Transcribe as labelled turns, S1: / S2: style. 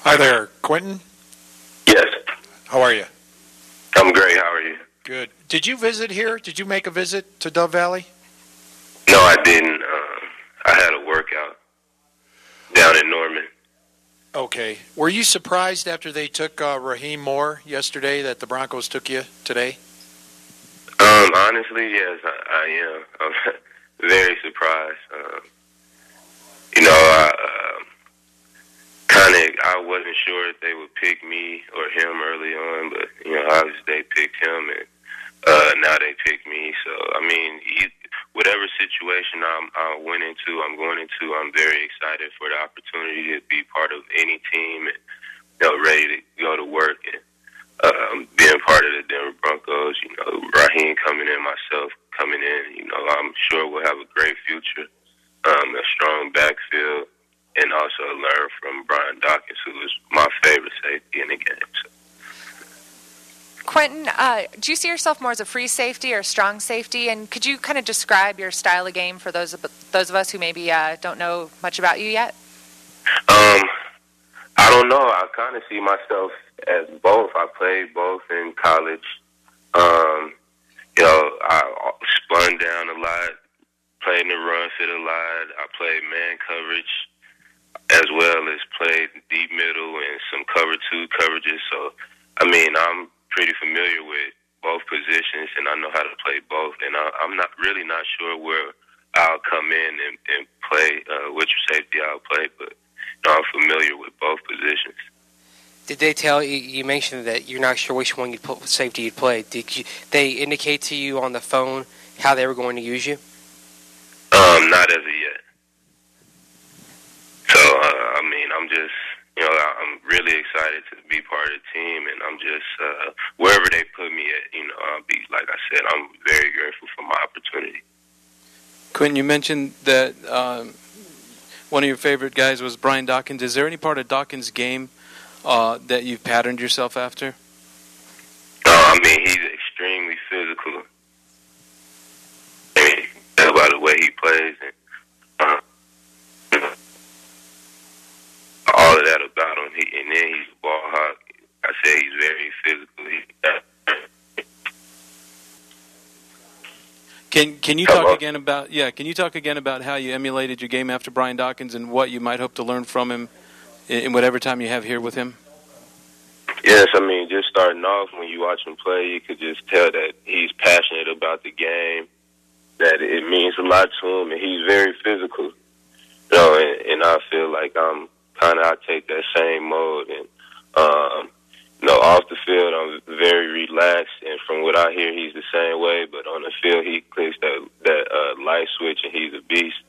S1: Hi there, Quentin.
S2: Yes.
S1: How are you?
S2: I'm great. How are you?
S1: Good. Did you visit here? Did you make a visit to Dove Valley?
S2: No, I didn't. I had a workout down in Norman.
S1: Okay. Were you surprised after they took Raheem Moore yesterday that the Broncos took you today?
S2: Honestly, yes, I am. I'm very surprised. I wasn't sure if they would pick me or him early on, but obviously they picked him, and now they picked me. So whatever situation I'm going into, I'm very excited for the opportunity to be part of any team and ready to go to work and being part of the Denver Broncos. Raheem coming in, myself coming in. I'm sure we'll have a great future, a strong backfield, and also learn from Brian Dawkins, who is my favorite safety in the game. So.
S3: Quentin, do you see yourself more as a free safety or a strong safety? And could you kind of describe your style of game for those of us who maybe don't know much about you yet?
S2: I don't know. I kind of see myself as both. I played both in college. I spun down a lot, played in the run fit a lot. I played man coverage as well as played deep middle and some cover two coverages. So, I'm pretty familiar with both positions, and I know how to play both. And I'm not sure where I'll come in and play, which safety I'll play, but I'm familiar with both positions.
S4: Did they tell you? You mentioned that you're not sure which one safety you'd play. Did they indicate to you on the phone how they were going to use you?
S2: Not as of yet. So I'm really excited to be part of the team, and I'm just wherever they put me at, I'll be, like I said, I'm very grateful for my opportunity.
S5: Quentin, you mentioned that one of your favorite guys was Brian Dawkins. Is there any part of Dawkins' game that you've patterned yourself after?
S2: He's extremely physical. By the way he plays and all of that about him. And then he's a ball hawk. I say he's very physical.
S5: Can you talk again about Can you talk again about how you emulated your game after Brian Dawkins and what you might hope to learn from him in whatever time you have here with him?
S2: Yes, just starting off, when you watch him play, you could just tell that he's passionate about the game, that it means a lot to him, and he's very physical. And I feel like I take that same mode, and off the field I'm very relaxed, and from what I hear, he's the same way. But on the field, he clicks that light switch, and he's a beast.